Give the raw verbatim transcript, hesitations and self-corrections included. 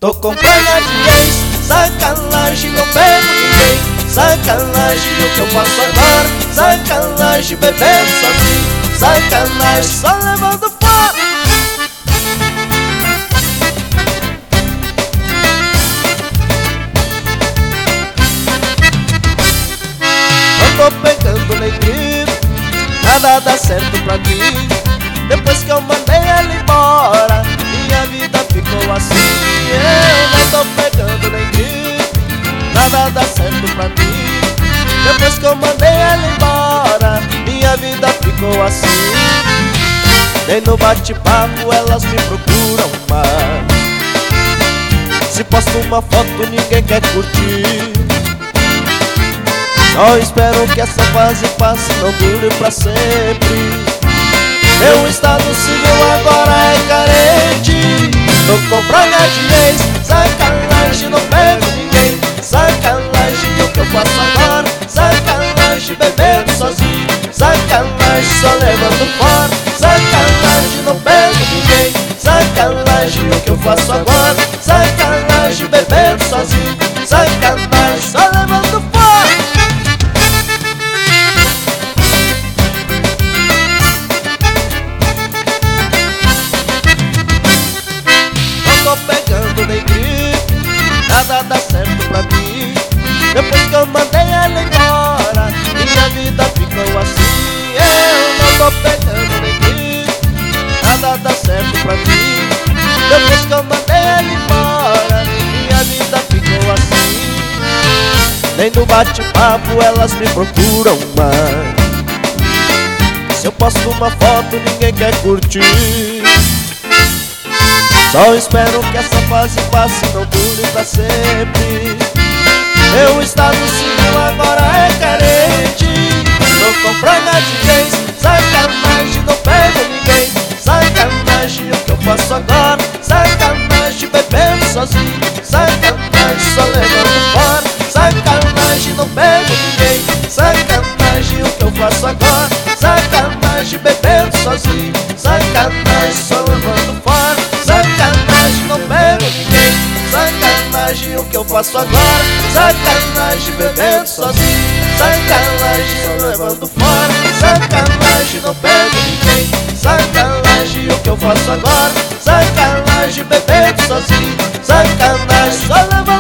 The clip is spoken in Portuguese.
Tô com praga de ex, sacanagem, não pego ninguém. Sacanagem, o que eu faço agora? Sacanagem, bebendo sozinho. Sacanagem, só levando fora. Não tô pegando nem grito, nada dá certo pra mim. Depois que eu mandei ela embora, minha vida ficou assim. Eu não tô pegando nem grito, nada dá certo pra mim. Depois que eu mandei ela embora, minha vida ficou assim. Nem no bate-papo elas me procuram mais. Se posto uma foto ninguém quer curtir. Só espero que essa fase passe e não dure pra sempre. Meu estado civil agora é carente. Tô com praga de ex, sacanagem, não pego ninguém. Sacanagem, o que eu faço agora? Sacanagem, bebendo sozinho. Sacanagem, só levando fora. Sacanagem, não pego ninguém. Sacanagem, o que eu faço agora? Sacanagem, bebendo sozinho. Sacanagem, só levando fora. Tô pegando nem grito, nada dá certo pra mim. Depois que eu mandei ela embora, minha vida ficou assim. Eu não tô pegando nem grito, nada dá certo pra mim. Depois que eu mandei ela embora, minha vida ficou assim. Nem no bate-papo elas me procuram mais. Se eu posto uma foto ninguém quer curtir. Só espero que essa fase passe e não dure pra sempre. Meu estado civil agora é carente. Tô com praga de ex, sacanagem, não pego ninguém. Sacanagem, o que eu faço agora? Sacanagem, bebendo sozinho. Sacanagem, só levando fora. Sacanagem, não pego ninguém. Sacanagem, o que eu faço agora? Sacanagem, bebendo sozinho. Sacanagem, só levando fora. Sacanagem, não pego ninguém. Sacanagem, o que eu faço agora? Sacanagem, bebendo sozinho. Sacanagem, só levando fora. Sacanagem, não pego ninguém. Sacanagem, o que eu faço agora? Sacanagem, bebendo sozinho. Sacanagem, só levando